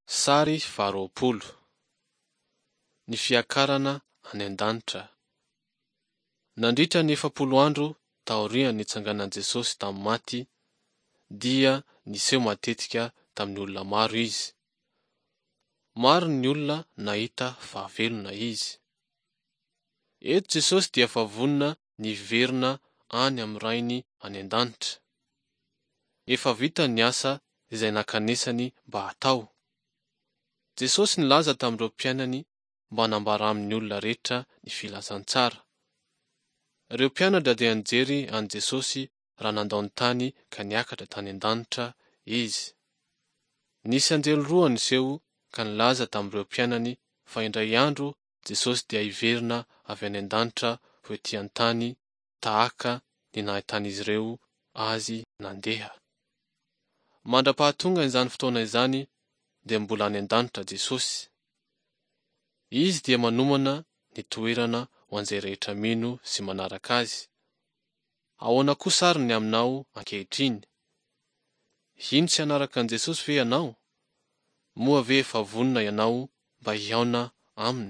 Sary 20. Ny fiakarana any an-danitra. Nandritra ny 70 andro taorian'ny nitsanganan'i Jesosy tamin'ny maty, dia niseho matetika tamin'ny olona maro izy. Maro ny olona nahita fahavelona izy. Eto Jesosy dia efa vonona niverina any amin'ny rainy any an-danitra. Efa vita ny asa izay nakanesany mba hatao. Jesosy nilaza tamin'ireo mpiainany mba hanambara amin'ny olona rehetra ny filazantsara. Ireo mpianatra dia nijery an Jesosy raha nandao ny tany ka niakatra tany an-danitra izy. Nisy anjely roa niseho ka nilaza tamin'ireo mpiainany fa indray andro Jesosy dia hiverina avy any an-danitra ho ety an-tany tahaka ny nahitan'izy ireo azy nandeha. Mandra-pahatonga izany fotoana izany dia mbola any an-danitra Jesosy. Izy dia manomana ny toerana ho an'izay rehetra mino sy manaraka azy. Ahoana kosa ary ny aminao ankehitriny? Ino tsy hanaraka an Jesosy ve ianao? Moa ve efa vonona ianao mba hiaona aminy?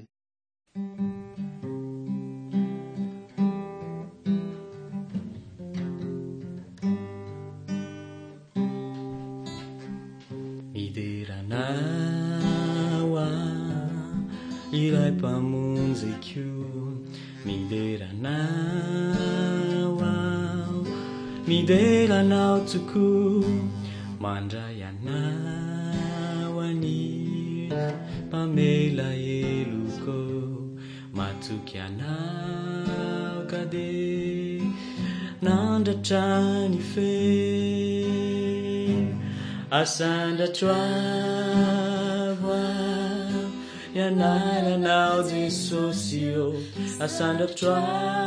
Mideranao iray mpamonjy-ko, mideranao tokoa, mandray anao any mpamela eloko, matoky anao ka de nandratra ny fe. Asandratra ianaranao Jesosy o, asandratra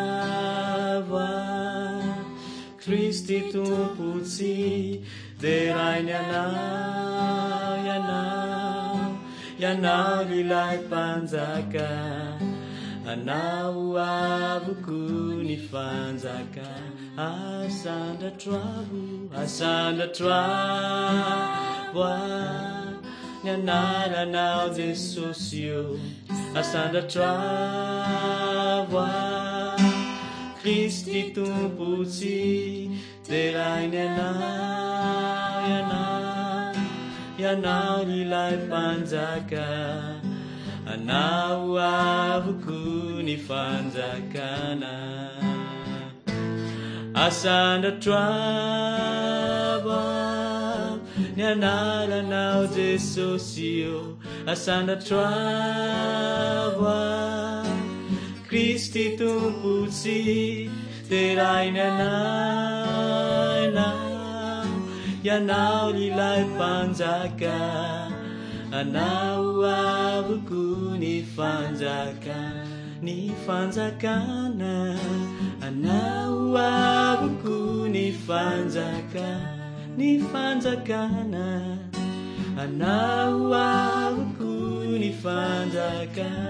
Kristy Tompotsy, de rainy ianao ilay mpanjaka, anao avoko ny fanjaka. Asandratra ny anaranao Jesosy o, asandratra Kristy Tompotsy, de rainy ianao ilay mpanjaka, anao avoko ny fanjakana. Asandratra ny anaranao Jesosy o, asandratra Kristy Tompotsy, de rainy ianao ilay mpanjaka, anao avoko ny fanjakana. Ny fanjakana, anao avoko ny fanjakana. Ny fanjakana, anao avoko ny fanjakana.